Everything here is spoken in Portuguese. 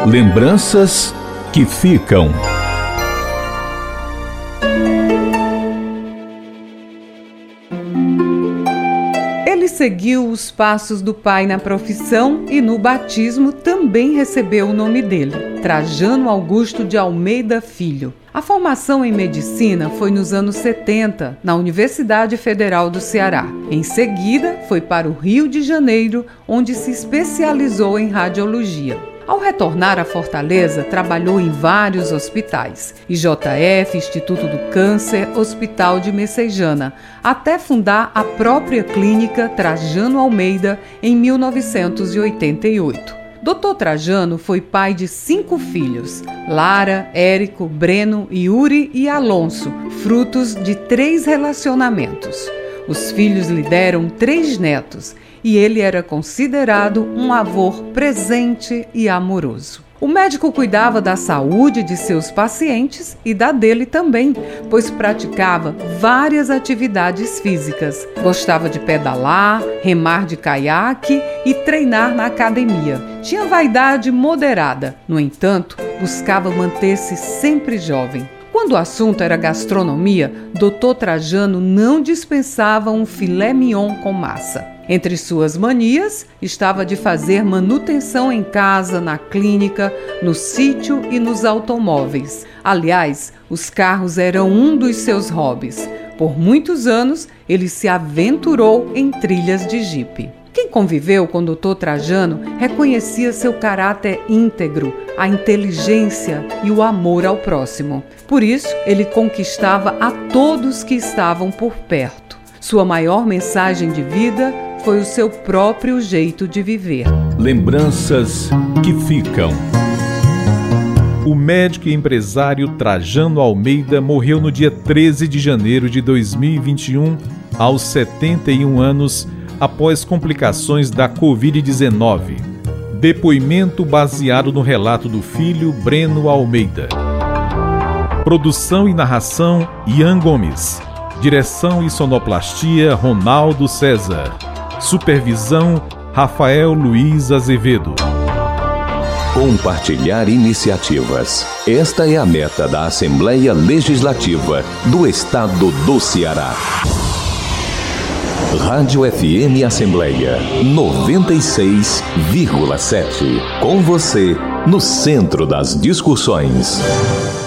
Lembranças que ficam. Ele seguiu os passos do pai na profissão e no batismo também recebeu o nome dele, Trajano Augusto de Almeida Filho. A formação em medicina foi nos anos 70, na Universidade Federal do Ceará. Em seguida, foi para o Rio de Janeiro, onde se especializou em radiologia. Ao retornar a Fortaleza, trabalhou em vários hospitais, IJF, Instituto do Câncer, Hospital de Messejana, até fundar a própria clínica Trajano Almeida em 1988. Dr. Trajano foi pai de 5 filhos, Lara, Érico, Breno, Yuri e Alonso, frutos de 3 relacionamentos. Os filhos lhe deram 3 netos e ele era considerado um avô presente e amoroso. O médico cuidava da saúde de seus pacientes e da dele também, pois praticava várias atividades físicas. Gostava de pedalar, remar de caiaque e treinar na academia. Tinha vaidade moderada, no entanto, buscava manter-se sempre jovem. Quando o assunto era gastronomia, Dr. Trajano não dispensava um filé mignon com massa. Entre suas manias, estava de fazer manutenção em casa, na clínica, no sítio e nos automóveis. Aliás, os carros eram um dos seus hobbies. Por muitos anos, ele se aventurou em trilhas de jipe. Quem conviveu com o Dr. Trajano reconhecia seu caráter íntegro, a inteligência e o amor ao próximo. Por isso, ele conquistava a todos que estavam por perto. Sua maior mensagem de vida foi o seu próprio jeito de viver. Lembranças que ficam. O médico e empresário Trajano Almeida morreu no dia 13 de janeiro de 2021, aos 71 anos, após complicações da Covid-19. Depoimento baseado no relato do filho Breno Almeida. Produção e narração Ian Gomes. Direção e sonoplastia Ronaldo César. Supervisão Rafael Luiz Azevedo. Compartilhar iniciativas. Esta é a meta da Assembleia Legislativa do Estado do Ceará. Rádio FM Assembleia 96,7. Com você, no centro das discussões.